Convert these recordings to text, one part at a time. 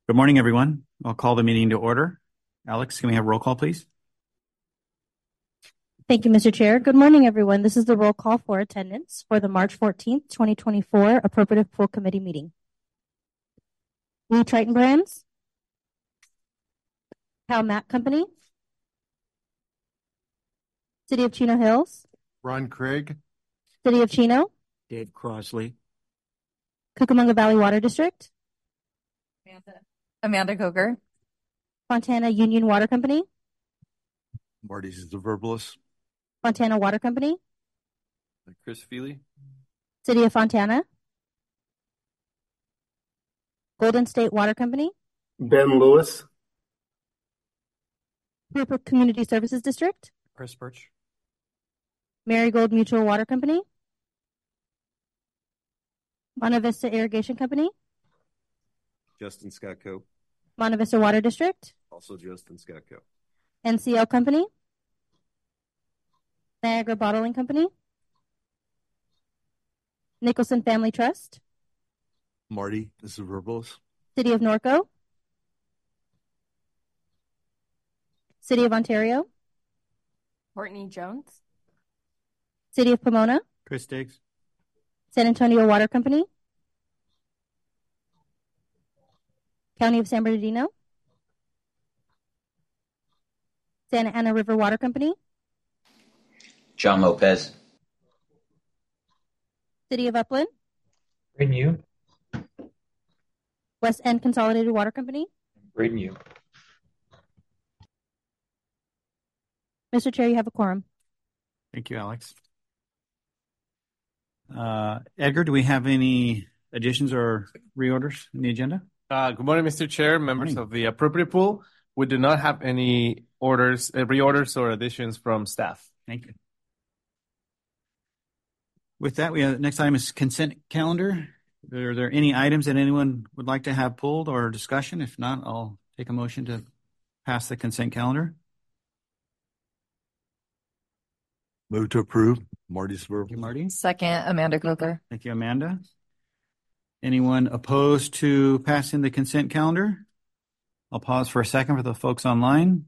Good morning, everyone. I'll call the meeting to order. Alex, can we have roll call, please? Thank you, Mr. Chair. Good morning, everyone. This is the roll call for attendance for the March 14th, 2024 Appropriative Full Committee meeting. Lee Triton Brands, Cal Mac Company, City of Chino Hills, Ron Craig, City of Chino, Dave Crossley, Cucamonga Valley Water District, Amanda Coker, Fontana Union Water Company, Marty Zverbelis, Fontana Water Company, Chris Feely, City of Fontana, Golden State Water Company, Ben Lewis, Purple Community Services District, Chris Birch, Marigold Mutual Water Company, Monte Vista Irrigation Company, Justin Scatco, Monte Vista Water District, also Justin Scatco, NCL Company, Niagara Bottling Company, Nicholson Family Trust, Marty Zverbelis, City of Norco, City of Ontario, Courtney Jones, City of Pomona, Chris Diggs, San Antonio Water Company, County of San Bernardino, Santa Ana River Water Company, John Lopez, City of Upland, Renew, West End Consolidated Water Company. Renew. Mr. Chair, you have a quorum. Thank you, Alex. Edgar, do we have any additions or reorders in the agenda? Good morning, Mr. Chair, members of the Appropriate Pool. We do not have any orders, reorders or additions from staff. Thank you. With that, we have next item is consent calendar. Are there any items that anyone would like to have pulled or discussion? If not, I'll take a motion to pass the consent calendar. move to approve. Marty Zverbelis. Thank you, Marty. second, Amanda Coker. Thank you, Amanda. Anyone opposed to passing the consent calendar? I'll pause for a second for the folks online.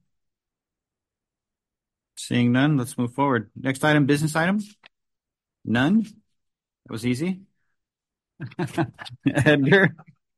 Seeing none, let's move forward. Next item, business item. None. That was easy. Edgar.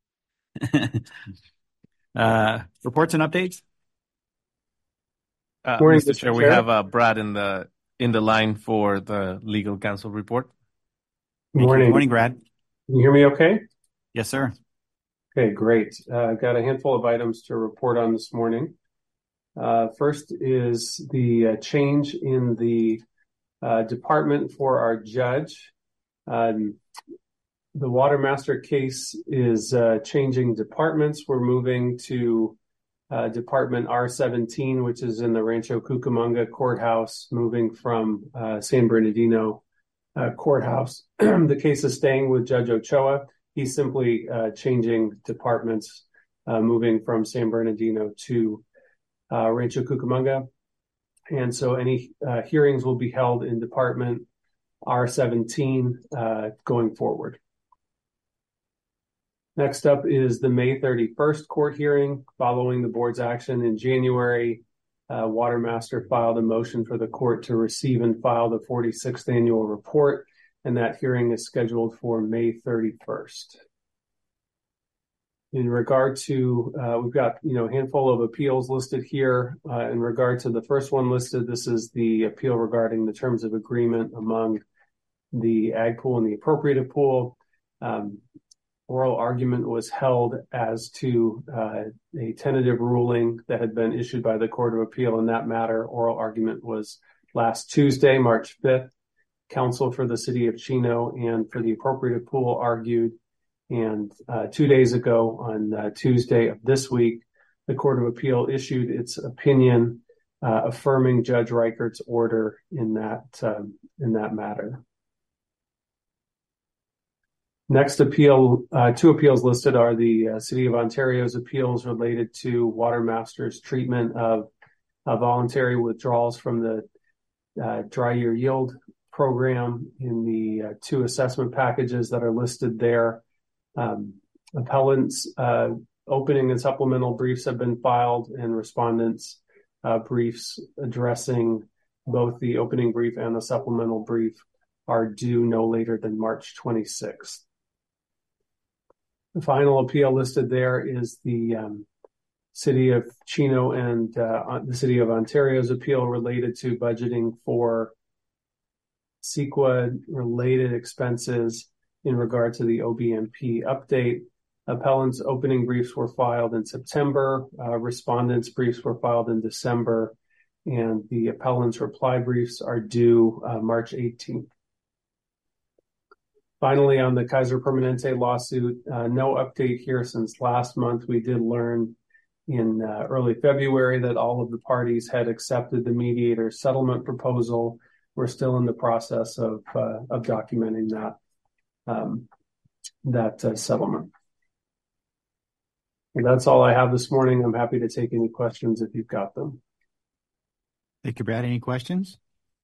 Reports and updates. Morning, Mr. Chair, Mr. we Chair. have Brad in the line for the legal counsel report. Morning. Good morning, Brad. Can you hear me okay? Yes, sir. Okay, great. Got a handful of items to report on this morning. First is the change in the department for our judge. The Water Master case is changing departments. We're moving to Department R17, which is in the Rancho Cucamonga Courthouse, moving from San Bernardino Courthouse. The case is staying with Judge Ochoa. He's simply changing departments, moving from San Bernardino to Rancho Cucamonga. And so any hearings will be held in Department R17 going forward. Next up is the May 31st court hearing. Following the board's action in January, Water Master filed a motion for the court to receive and file the 46th annual report, and that hearing is scheduled for May 31st. In regard to, we've got, a handful of appeals listed here. In regard to the first one listed, this is the appeal regarding the terms of agreement among the ag pool and the appropriative pool. Oral argument was held as to a tentative ruling that had been issued by the Court of Appeal in that matter. Oral argument was last Tuesday, March 5th. Counsel for the City of Chino and for the appropriative pool argued. And 2 days ago, on Tuesday of this week, the Court of Appeal issued its opinion affirming Judge Reichert's order in that matter. Next appeal, two appeals listed are the City of Ontario's appeals related to Water Master's treatment of voluntary withdrawals from the dry year yield program in the two assessment packages that are listed there. Appellants Opening and supplemental briefs have been filed, and respondents' briefs addressing both the opening brief and the supplemental brief are due no later than March 26th. The final appeal listed there is the City of Chino and the City of Ontario's appeal related to budgeting for CEQA-related expenses in regard to the OBMP update. Appellants' opening briefs were filed in September. Respondents' briefs were filed in December, and the appellants' reply briefs are due March 18th. Finally, on the Kaiser Permanente lawsuit, no update here since last month. We did learn in early February that all of the parties had accepted the mediator's settlement proposal. We're still in the process of documenting that settlement. And that's all I have this morning. I'm happy to take any questions if you've got them. Thank you, Brad. Any questions?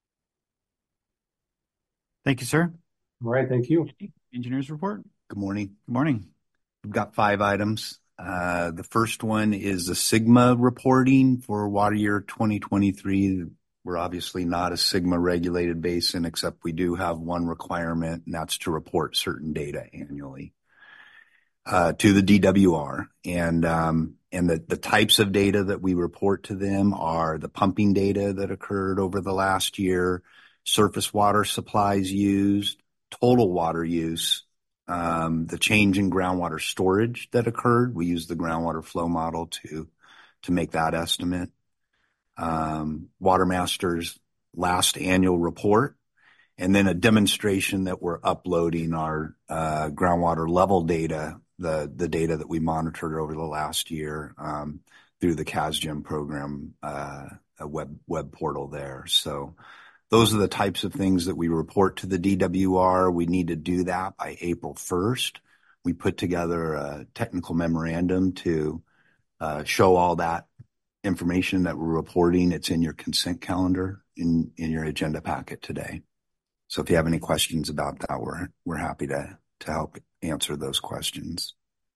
Thank you, sir. All right, thank you. Engineers report. Good morning. Good morning. We've got 5 items. The first one is the SGMA reporting for water year 2023. We're obviously not a SGMA regulated basin, except we do have one requirement, and that's to report certain data annually to the DWR. And the types of data that we report to them are the pumping data that occurred over the last year, surface water supplies used, total water use, the change in groundwater storage that occurred. We use the groundwater flow model to make that estimate. Watermaster's last annual report, and then a demonstration that we're uploading our groundwater level data, the data that we monitored over the last year through the CASGEM program, a web portal there. So those are the types of things that we report to the DWR. We need to do that by April 1st. We put together a technical memorandum to show all that information that we're reporting. It's in your consent calendar in your agenda packet today. So if you have any questions about that, we're happy to help answer those questions.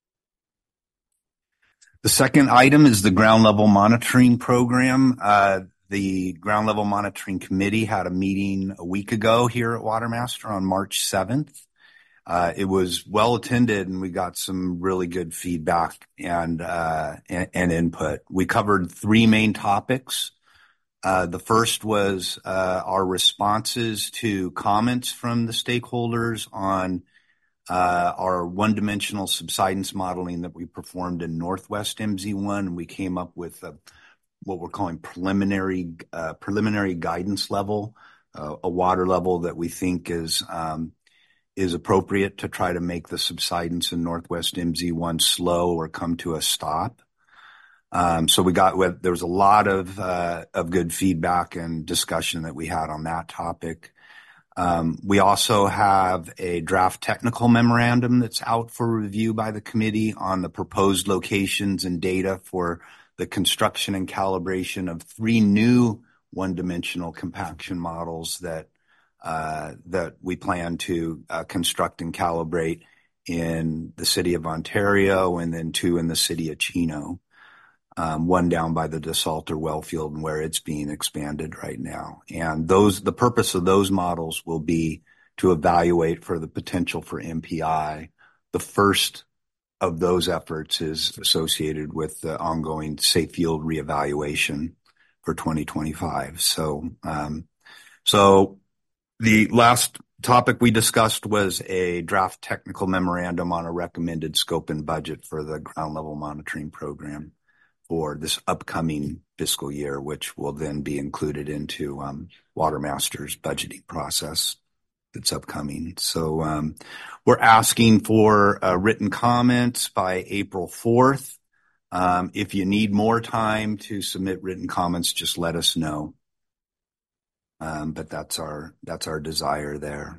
The second item is the ground level monitoring program. The Ground Level Monitoring Committee had a meeting a week ago here at Watermaster on March 7th. It was well attended, and we got some really good feedback and input. We covered 3 main topics. The first was our responses to comments from the stakeholders on our one-dimensional subsidence modeling that we performed in Northwest MZ1. We came up with what we're calling preliminary guidance level, a water level that we think is appropriate to try to make the subsidence in Northwest MZ1 slow or come to a stop. So there was a lot of good feedback and discussion that we had on that topic. We also have a draft technical memorandum that's out for review by the committee on the proposed locations and data for the construction and calibration of 3 new one-dimensional compaction models that we plan to construct and calibrate in the City of Ontario, and then 2 in the City of Chino. One down by the DeSalter well field and where it's being expanded right now. And the purpose of those models will be to evaluate for the potential for MPI. The first of those efforts is associated with the ongoing safe field reevaluation for 2025. So the last topic we discussed was a draft technical memorandum on a recommended scope and budget for the ground level monitoring program for this upcoming fiscal year, which will then be included into Watermaster's budgeting process that's upcoming. So we're asking for written comments by April 4th. If you need more time to submit written comments, just let us know. But that's our desire there.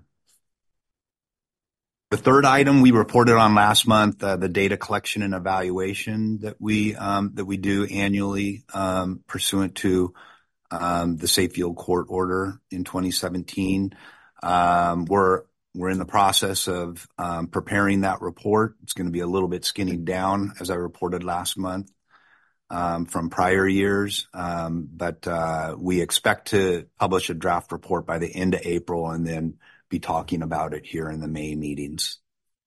The third item we reported on last month, the data collection and evaluation that we do annually pursuant to the Safe Field Court Order in 2017. We're We're in the process of preparing that report. It's going to be a little bit skinny down, as I reported last month, from prior years. But we expect to publish a draft report by the end of April and then be talking about it here in the May meetings.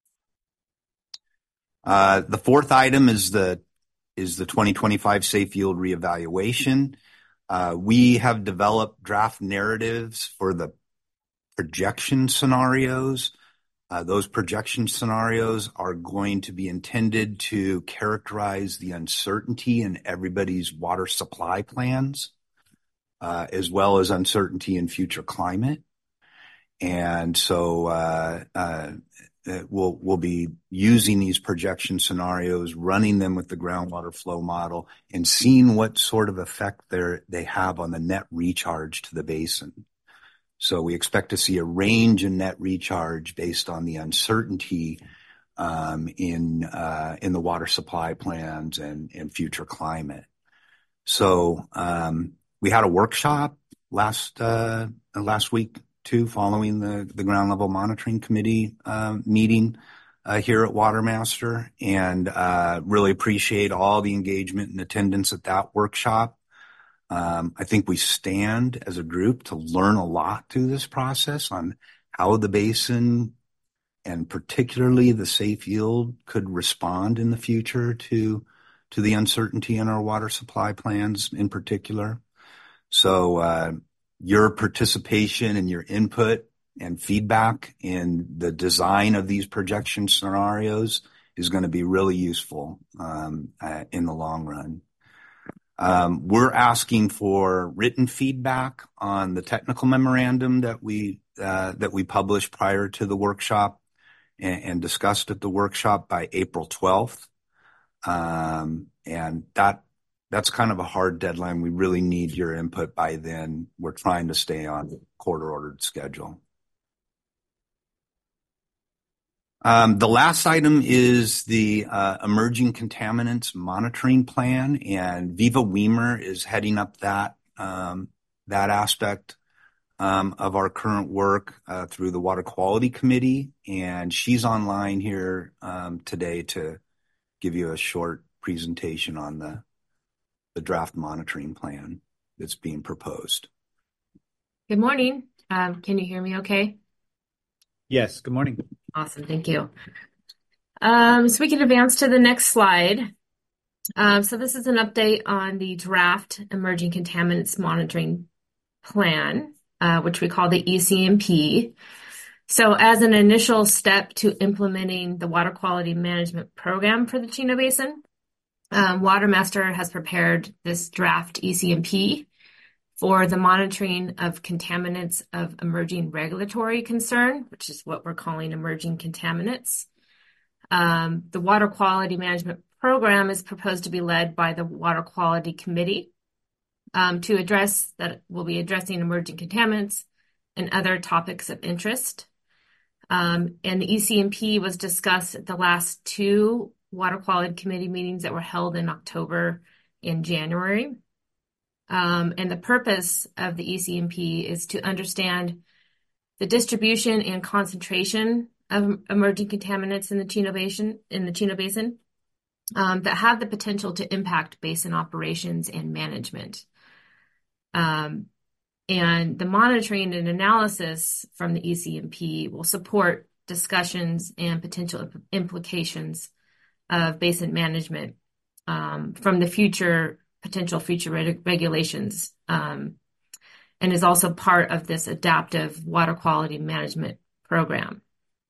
The fourth item is the 2025 Safe Yield reevaluation. We have developed draft narratives for the projection scenarios. Those projection scenarios are going to be intended to characterize the uncertainty in everybody's water supply plans, as well as uncertainty in future climate. And so we'll be using these projection scenarios, running them with the groundwater flow model, and seeing what sort of effect they have on the net recharge to the basin. So we expect to see a range in net recharge based on the uncertainty in the water supply plans and future climate. So we had a workshop last week too, following the ground level monitoring committee meeting here at Watermaster, and really appreciate all the engagement and attendance at that workshop. I think we stand as a group to learn a lot through this process on how the basin and particularly the safe yield could respond in the future to the uncertainty in our water supply plans in particular. So your participation and your input and feedback in the design of these projection scenarios is going to be really useful in the long run. We're asking for written feedback on the technical memorandum that we published prior to the workshop and discussed at the workshop by April 12th. And that's kind of a hard deadline. We really need your input by then. We're trying to stay on the court-ordered schedule. The last item is the emerging contaminants monitoring plan, and Viva Weimer is heading up that aspect of our current work through the Water Quality Committee, and she's online here today to give you a short presentation on the draft monitoring plan that's being proposed. Good morning. Can you hear me okay? Yes, good morning. Awesome, thank you. So we can advance to the next slide. So this is an update on the draft emerging contaminants monitoring plan, which we call the ECMP. So as an initial step to implementing the water quality management program for the Chino Basin, Watermaster has prepared this draft ECMP for the monitoring of contaminants of emerging regulatory concern, which is what we're calling emerging contaminants. The Water Quality Management Program is proposed to be led by the Water Quality Committee to address that. We'll be addressing emerging contaminants and other topics of interest. And the ECMP was discussed at the last two Water Quality Committee meetings that were held in October and January. And the purpose of the ECMP is to understand the distribution and concentration of emerging contaminants in the Chino Basin that have the potential to impact basin operations and management. And the monitoring and analysis from the ECMP will support discussions and potential implications of basin management from the potential future regulations, and is also part of this adaptive water quality management program.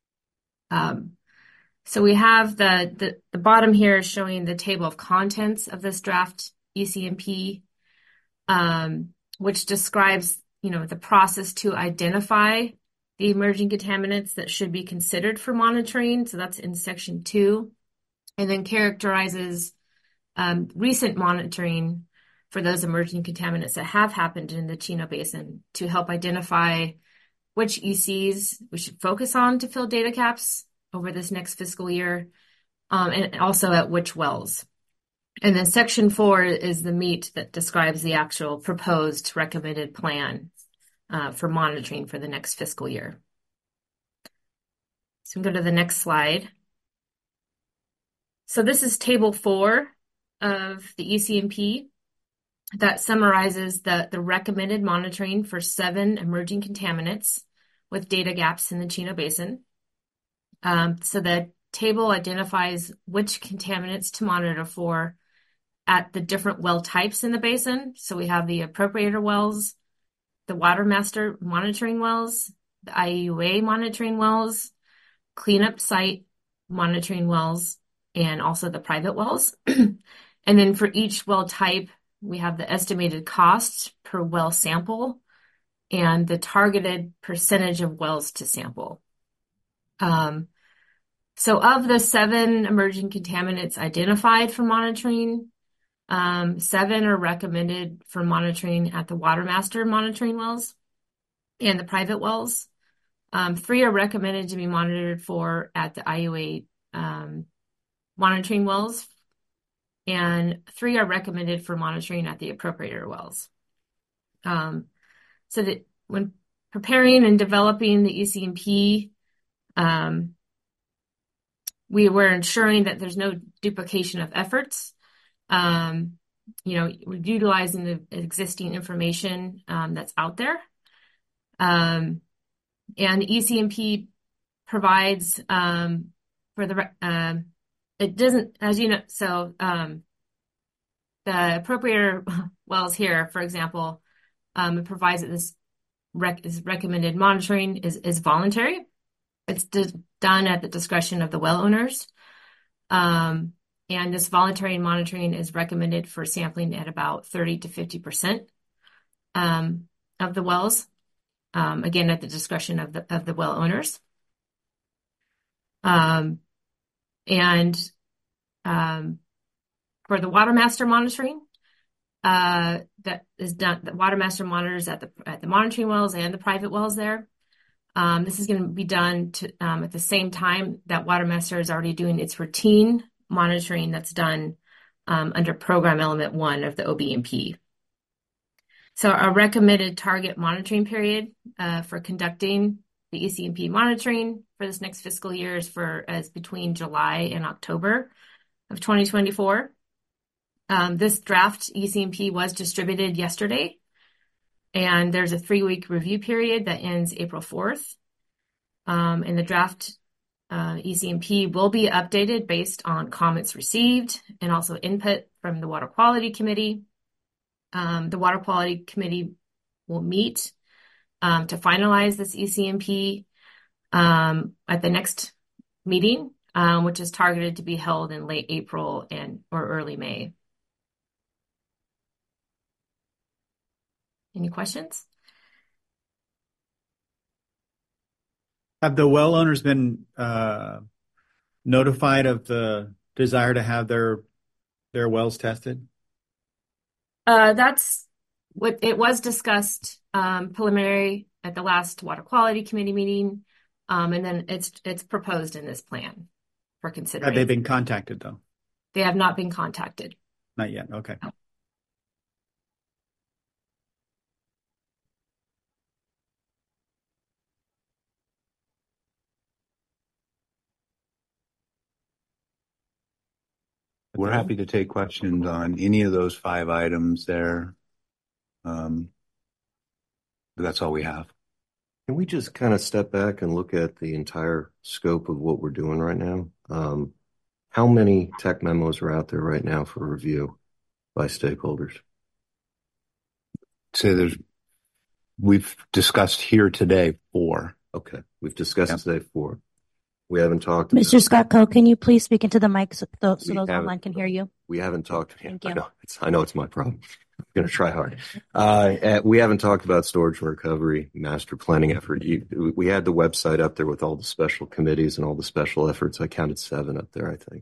So we have the bottom here showing the table of contents of this draft ECMP, which describes, the process to identify the emerging contaminants that should be considered for monitoring. So that's in section 2, and then characterizes recent monitoring for those emerging contaminants that have happened in the Chino Basin to help identify which ECs we should focus on to fill data caps over this next fiscal year, and also at which wells. And then section 4 is the meat that describes the actual proposed recommended plan for monitoring for the next fiscal year. So we can go to the next slide. So this is table 4 of the ECMP that summarizes the recommended monitoring for 7 emerging contaminants with data gaps in the Chino Basin. So the table identifies which contaminants to monitor for at the different well types in the basin. So we have the appropriator wells, the water master monitoring wells, the IUA monitoring wells, cleanup site monitoring wells, and also the private wells. And then for each well type, we have the estimated cost per well sample and the targeted percentage of wells to sample. So of the 7 emerging contaminants identified for monitoring, 7 are recommended for monitoring at the water master monitoring wells and the private wells. 3 are recommended to be monitored for at the IUA monitoring wells, and 3 are recommended for monitoring at the appropriator wells. So that when preparing and developing the ECMP, we were ensuring that there's no duplication of efforts. We're utilizing the existing information that's out there. And the ECMP provides for the it doesn't, as you know, so the appropriator wells here, for example, it provides that this recommended monitoring is voluntary. It's done at the discretion of the well owners. And this voluntary monitoring is recommended for sampling at about 30 to 50% of the wells. Again, at the discretion of the well owners. For the water master monitoring, that is done, the water master monitors at the monitoring wells and the private wells there. This is going to be done at the same time that water master is already doing its routine monitoring that's done under program element 1 of the OBMP. So our recommended target monitoring period for conducting the ECMP monitoring for this next fiscal year is between July and October of 2024. This draft ECMP was distributed yesterday, and there's a 3-week review period that ends April 4th. And the draft ECMP will be updated based on comments received and also input from the Water Quality Committee. The Water Quality Committee will meet to finalize this ECMP at the next meeting, which is targeted to be held in late April or early May. Any questions? Have the well owners been notified of the desire to have their wells tested? That's what it was discussed preliminary at the last Water Quality Committee meeting, and then it's proposed in this plan for consideration. Have they been contacted though? They have not been contacted. Not yet. Okay. No. We're happy to take questions on any of those 5 items there. But that's all we have. Can we just kind of step back and look at the entire scope of what we're doing right now? How many tech memos are out there right now for review by stakeholders? So we've discussed here today 4. Okay, we've discussed today 4. We haven't talked. Mr. Scott Coe, can you please speak into the mic so those online can hear you? We haven't talked. Thank you. I know it's my problem. I'm going to try hard. We haven't talked about storage and recovery master planning effort. We had the website up there with all the special committees and all the special efforts. I counted 7 up there, I think.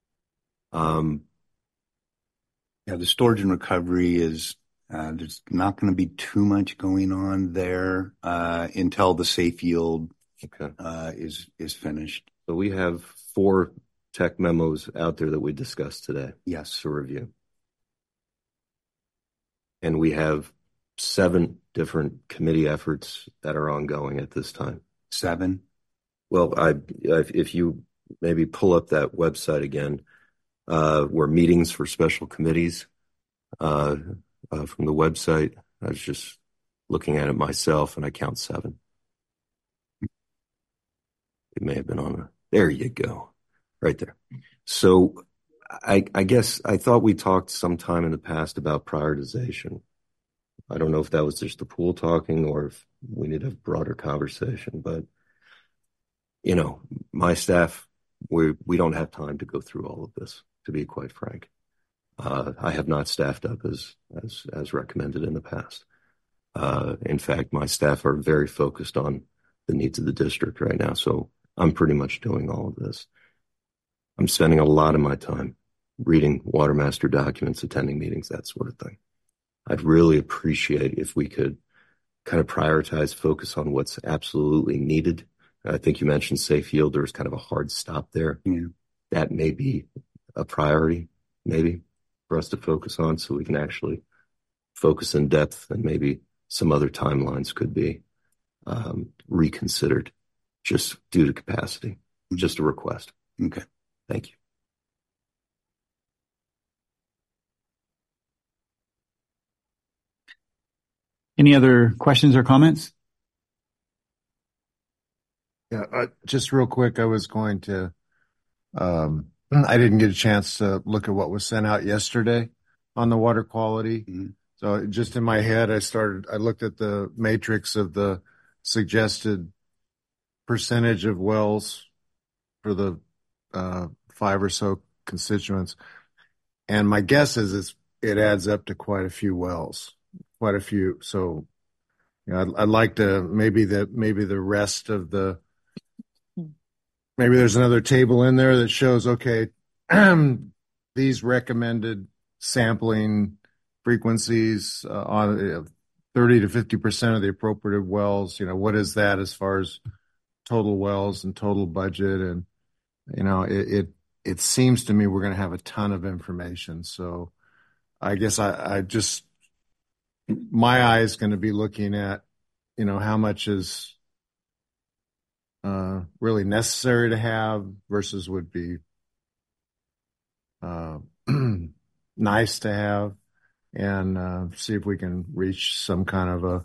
The storage and recovery is there's not going to be too much going on there until the safe yield is finished. So we have 4 tech memos out there that we discussed today. Yes, to review. And we have 7 different committee efforts that are ongoing at this time. 7? Well, if you maybe pull up that website again, where meetings for special committees, from the website, I was just looking at it myself and I count 7. It may have been on there you go. Right there. So I guess I thought we talked sometime in the past about prioritization. I don't know if that was just the pool talking or if we need a broader conversation, but my staff, we don't have time to go through all of this, to be quite frank. I have not staffed up as recommended in the past. In fact, my staff are very focused on the needs of the district right now. So I'm pretty much doing all of this. I'm spending a lot of my time reading water master documents, attending meetings, that sort of thing. I'd really appreciate if we could kind of prioritize, focus on what's absolutely needed. I think you mentioned safe yield. There's kind of a hard stop there. Yeah. That may be a priority, maybe, for us to focus on so we can actually focus in depth, and maybe some other timelines could be reconsidered just due to capacity. Just a request. Okay. Thank you. Any other questions or comments? Yeah, just real quick, I was going to, I didn't get a chance to look at what was sent out yesterday on the water quality. Mm-hmm. So just in my head, I looked at the matrix of the suggested percentage of wells for the 5 or so constituents. And my guess is it adds up to quite a few wells, quite a few. So I'd like to maybe the rest of the, maybe there's another table in there that shows, okay, these recommended sampling frequencies on 30 to 50% of the appropriate wells. What is that as far as total wells and total budget? And it seems to me we're going to have a ton of information. So I guess I just, my eye is going to be looking at how much is really necessary to have versus would be nice to have, and see if we can reach some kind of a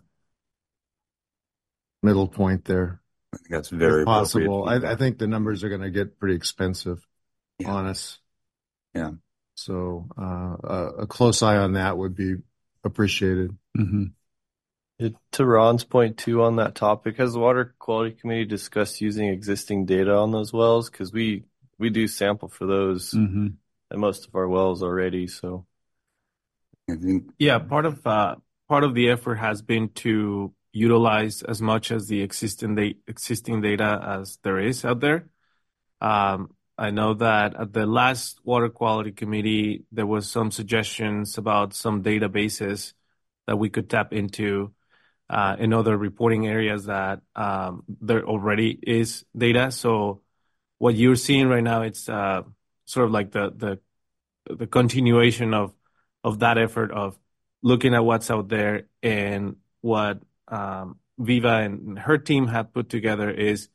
middle point there. I think that's very possible. I think the numbers are going to get pretty expensive on us. Yeah. So a close eye on that would be appreciated. Mm-hmm. To Ron's point too on that topic, has the Water Quality Committee discussed using existing data on those wells? Because we do sample for those at most of our wells already. So yeah, part of the effort has been to utilize as much as the existing data as there is out there. I know that at the last Water Quality Committee, there was some suggestions about some databases that we could tap into in other reporting areas that there already is data. So what you're seeing right now, it's sort of like the continuation of that effort of looking at what's out there, and what Viva and her team have put together is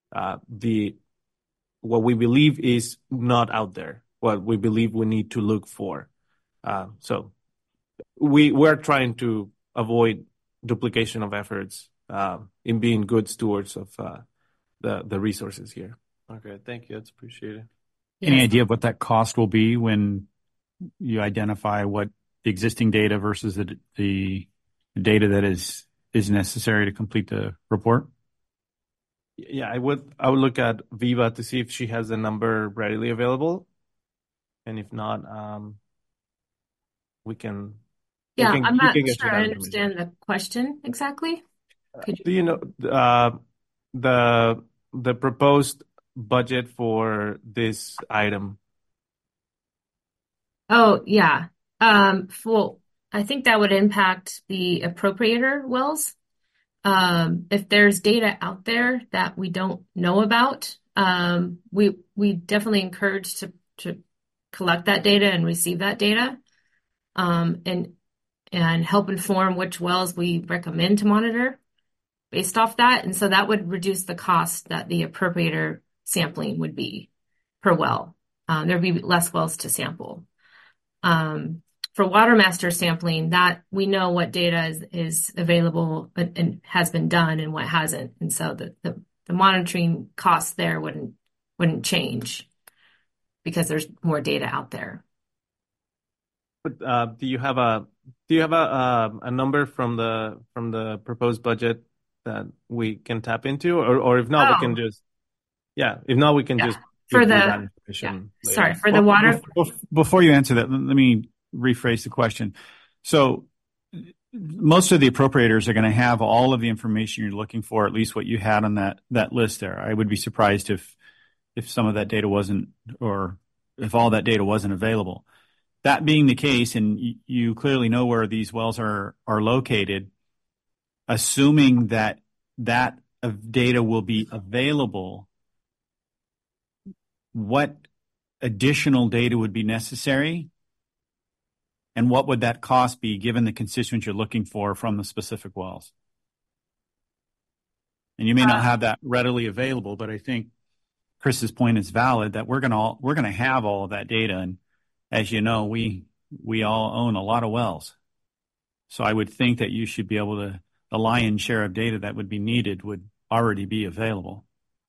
what we believe is not out there, what we believe we need to look for. So we're trying to avoid duplication of efforts in being good stewards of the resources here. Okay, thank you. That's appreciated. Any idea of what that cost will be when you identify what the existing data versus the data that is necessary to complete the report? Yeah, I would look at Viva to see if she has the number readily available, and if not, we can. Yeah, I'm not sure I understand the question exactly. Do you know the proposed budget for this item? Oh, yeah. Well, I think that would impact the appropriator wells. If there's data out there that we don't know about, we definitely encourage to collect that data and receive that data, and help inform which wells we recommend to monitor. based off that. And so that would reduce the cost that the appropriator sampling would be per well. There'd be less wells to sample. For WaterMaster sampling, that we know what data is available and has been done and what hasn't. And so the monitoring costs there wouldn't change because there's more data out there. But do you have a number from the proposed budget that we can tap into, or if not, we can just just for give you that the information later. sorry for the water. Before you answer that, let me rephrase the question. So most of the appropriators are going to have all of the information you're looking for, at least what you had on that list there. I would be surprised if some of that data wasn't, or if all that data wasn't available. That being the case, and you clearly know where these wells are located, assuming that data will be available, what additional data would be necessary? And what would that cost be given the constituents you're looking for from the specific wells? And you may not have that readily available, but I think Chris's point is valid that we're going to have all of that data. And as you know, we all own a lot of wells. So I would think that you should be able to, the lion's share of data that would be needed would already be available.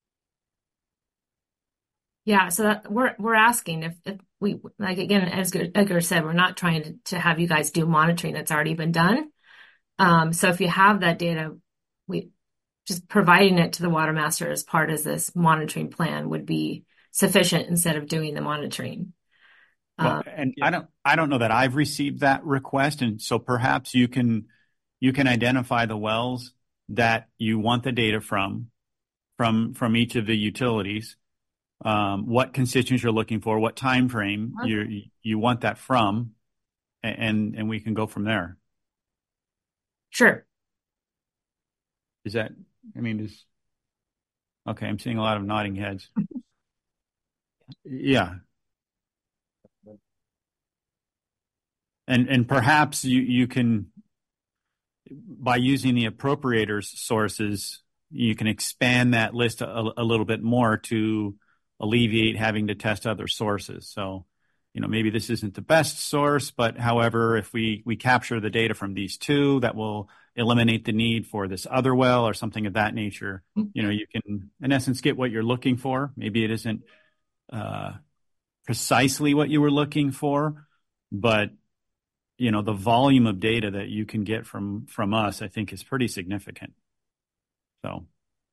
Yeah, so that we're asking if we, like, again, as Edgar said, we're not trying to have you guys do monitoring that's already been done. So if you have that data, we just providing it to the WaterMaster as part of this monitoring plan would be sufficient instead of doing the monitoring. Well, and yeah. I don't know that I've received that request, and so perhaps you can identify the wells that you want the data from each of the utilities. What constituents you're looking for, what time frame you want that from, and we can go from there. Sure. Is that? I mean, okay? I'm seeing a lot of nodding heads. Yeah. And perhaps you can, by using the appropriators sources, you can expand that list a little bit more to alleviate having to test other sources. So, maybe this isn't the best source, but however, if we capture the data from these two, that will eliminate the need for this other well or something of that nature. You can, in essence, get what you're looking for. Maybe it isn't precisely what you were looking for, but the volume of data that you can get from us, I think, is pretty significant. So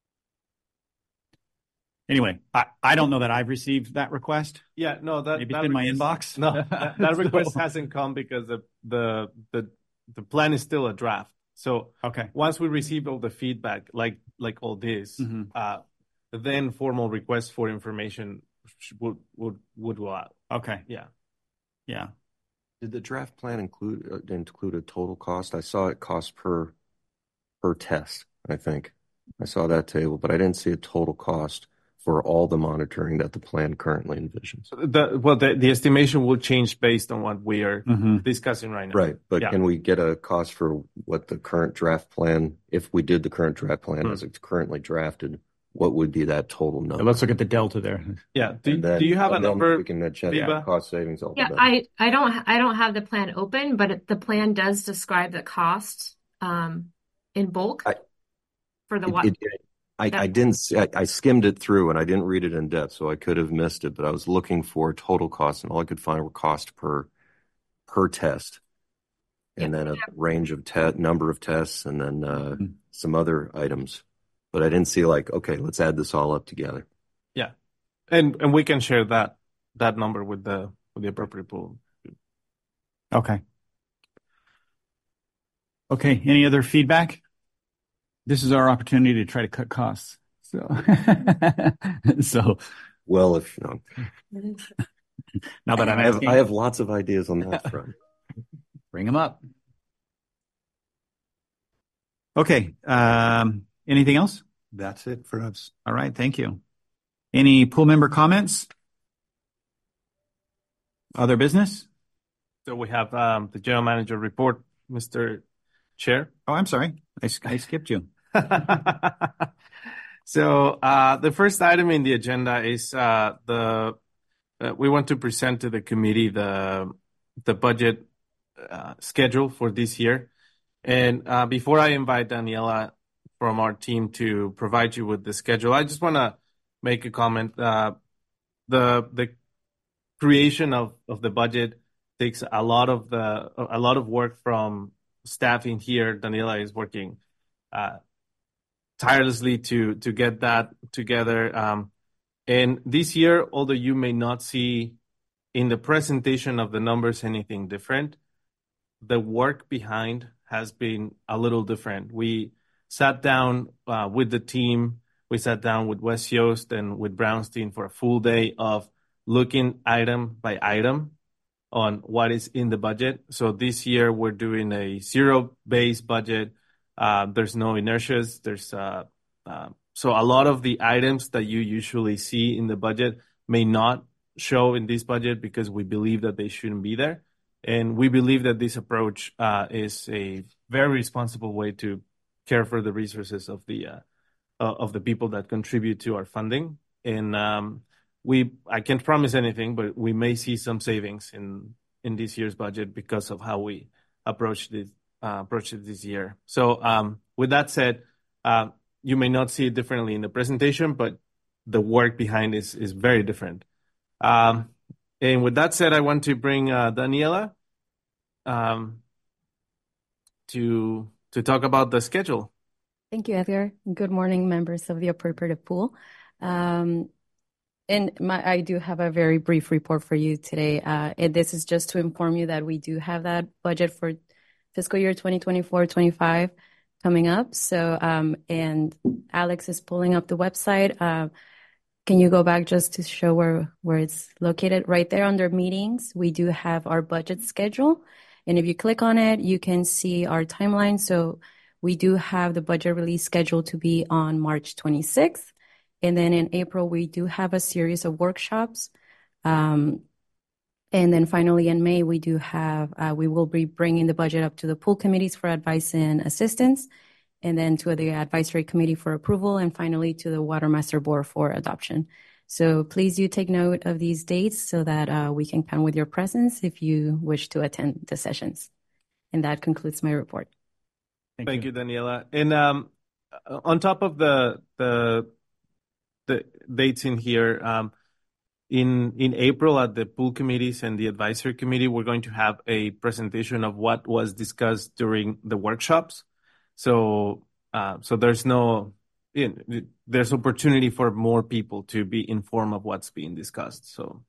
anyway, I don't know that I've received that request. Yeah, no, maybe it's in my inbox. No, that request hasn't come because the plan is still a draft. So okay, once we receive all the feedback, like all this, then formal requests for information would go out. Okay. Yeah. Did the draft plan include a total cost? I saw it cost per test. I think I saw that table, but I didn't see a total cost for all the monitoring that the plan currently envisions. The estimation will change based on what we are discussing right now. Right, but can we get a cost for what the current draft plan, if we did the current draft plan as it's currently drafted, what would be that total number? Let's look at the delta there. Yeah. Do you have a number? We can check cost savings. I don't have the plan open, but the plan does describe the cost in bulk for the water. I skimmed it through and I didn't read it in depth, so I could have missed it. But I was looking for total costs, and all I could find were cost per test, and then a range of number of tests, and then some other items. But I didn't see okay, let's add this all up together. Yeah, and we can share that number with the appropriate pool. Okay. Any other feedback? This is our opportunity to try to cut costs. So, well, if now that I have lots of ideas on that front. Bring them up. Okay. Anything else? That's it for us. All right. Thank you. Any pool member comments? Other business? So we have the general manager report, Mr. Chair. Oh, I'm sorry. I skipped you. So the first item in the agenda is we want to present to the committee the budget schedule for this year. And before I invite Daniela from our team to provide you with the schedule, I just want to make a comment. The creation of the budget takes a lot of work from staffing here. Daniela is working tirelessly to get that together. And this year, although you may not see in the presentation of the numbers anything different, the work behind has been a little different. We sat down with the team. We sat down with Wes Yost and with Brownstein for a full day of looking item by item on what is in the budget. So this year we're doing a zero-based budget. There's no inertias. So a lot of the items that you usually see in the budget may not show in this budget because we believe that they shouldn't be there. And we believe that this approach is a very responsible way to care for the resources of the people that contribute to our funding. And I can't promise anything, but we may see some savings in this year's budget because of how we approach it this year. So with that said, you may not see it differently in the presentation, but the work behind is very different. And with that said, I want to bring Daniela to talk about the schedule. Thank you, Edgar. Good morning, members of the appropriative pool. I do have a very brief report for you today. And this is just to inform you that we do have that budget for fiscal year 2024-25 coming up. So, and Alex is pulling up the website. Can you go back just to show where it's located? Right there under meetings, we do have our budget schedule. And if you click on it, you can see our timeline. So we do have the budget release scheduled to be on March 26th. And then in April, we do have a series of workshops. And then finally in May, we will be bringing the budget up to the pool committees for advice and assistance, and then to the advisory committee for approval, and finally to the Water Master Board for adoption. So please do take note of these dates so that we can count with your presence if you wish to attend the sessions. And that concludes my report. Thank you, Daniela. And on top of the dates in here, in April at the pool committees and the advisory committee, we're going to have a presentation of what was discussed during the workshops. So there's opportunity for more people to be informed of what's being discussed. So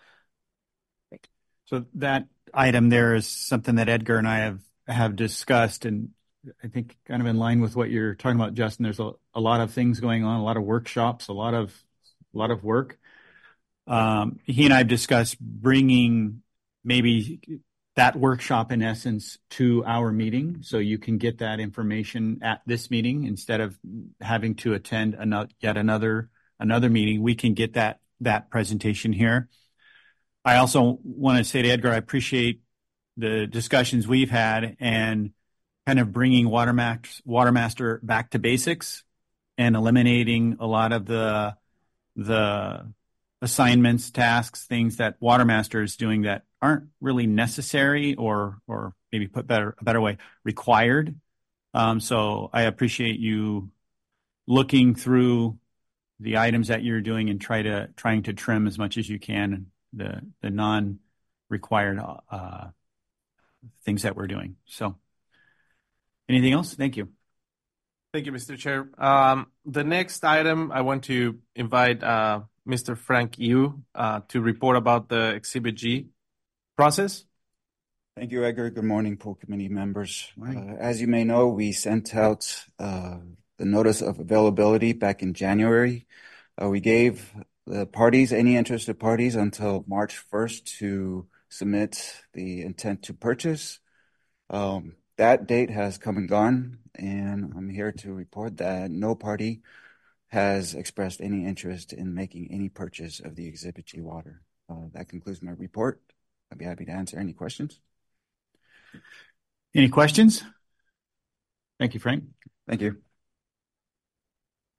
that item there is something that Edgar and I have discussed, and I think kind of in line with what you're talking about, Justin. There's a lot of things going on, a lot of workshops, a lot of work. He and I have discussed bringing maybe that workshop in essence to our meeting, so you can get that information at this meeting instead of having to attend yet another meeting. We can get that presentation here. I also want to say to Edgar, I appreciate the discussions we've had and kind of bringing Watermaster back to basics and eliminating a lot of the assignments, tasks, things that Watermaster is doing that aren't really necessary or maybe put a better way, required. So I appreciate you looking through the items that you're doing and trying to trim as much as you can the non-required things that we're doing. So anything else? Thank you. Thank you, Mr. Chair. The next item, I want to invite Mr. Frank Yu to report about the Exhibit G process. Thank you, Edgar. Good morning, pool committee members. As you may know, we sent out the notice of availability back in January. We gave the parties, any interested parties, until March 1st to submit the intent to purchase. That date has come and gone, and I'm here to report that no party has expressed any interest in making any purchase of the Exhibit G water. That concludes my report. I'd be happy to answer any questions. Any questions? Thank you, Frank. Thank you.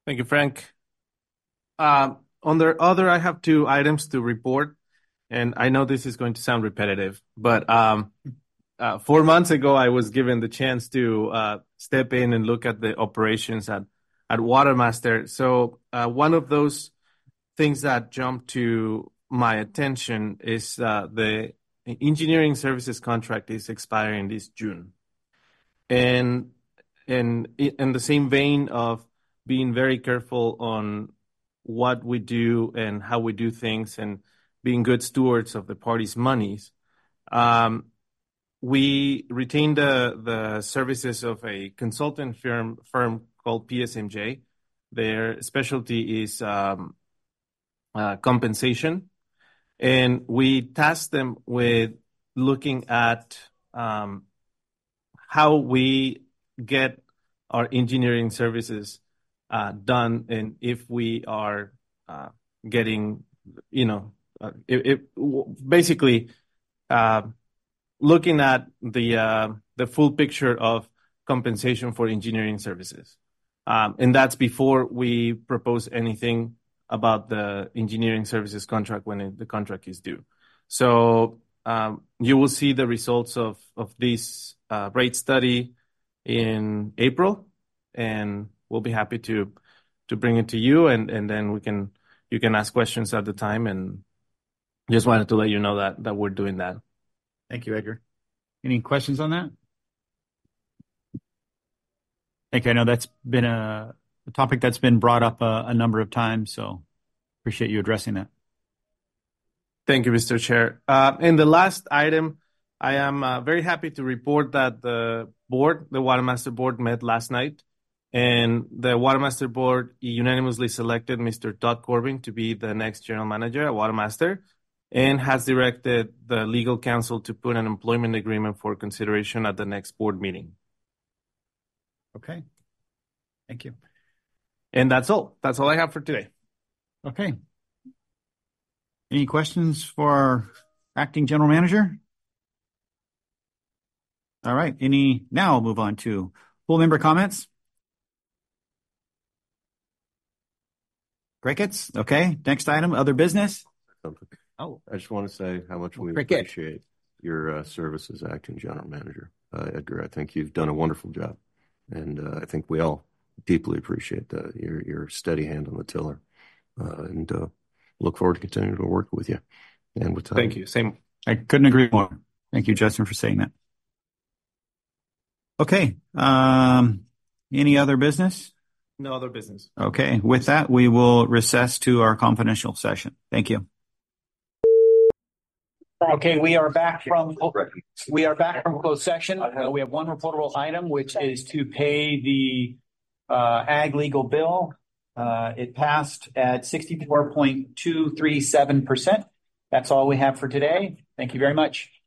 Thank you, Frank. Under other, I have 2 items to report, and I know this is going to sound repetitive, but 4 months ago, I was given the chance to step in and look at the operations at Watermaster. So one of those things that jumped to my attention is the engineering services contract is expiring this June. And in the same vein of being very careful on what we do and how we do things and being good stewards of the party's monies, we retained the services of a consultant firm called PSMJ. Their specialty is compensation. And we tasked them with looking at how we get our engineering services done, and if we are getting, basically looking at the full picture of compensation for engineering services. And that's before we propose anything about the engineering services contract when the contract is due. So you will see the results of this rate study in April, and we'll be happy to bring it to you, and then you can ask questions at the time, and just wanted to let you know that we're doing that. Thank you, Edgar. Any questions on that? I know that's been a topic that's been brought up a number of times, so appreciate you addressing that. Thank you, Mr. Chair. In the last item, I am very happy to report that the Watermaster board met last night, and the Watermaster board unanimously selected Mr. Todd Corbin to be the next general manager at Watermaster, and has directed the legal counsel to put an employment agreement for consideration at the next board meeting. Okay. Thank you. And that's all. That's all I have for today. Okay. Any questions for our acting general manager? All right. Now I'll move on to full member comments. Crickets. Okay. Next item, other business. Oh, I just want to say how much we appreciate your service as acting general manager, Edgar. I think you've done a wonderful job, and I think we all deeply appreciate your steady hand on the tiller, and look forward to continuing to work with you. And with thank you. Same. I couldn't agree more. Thank you, Justin, for saying that. Okay. Any other business? No other business. Okay. With that, we will recess to our confidential session. Thank you. Okay, we are back from closed session. We have one reportable item, which is to pay the ag legal bill. It passed at 64.237%. That's all we have for today. Thank you very much.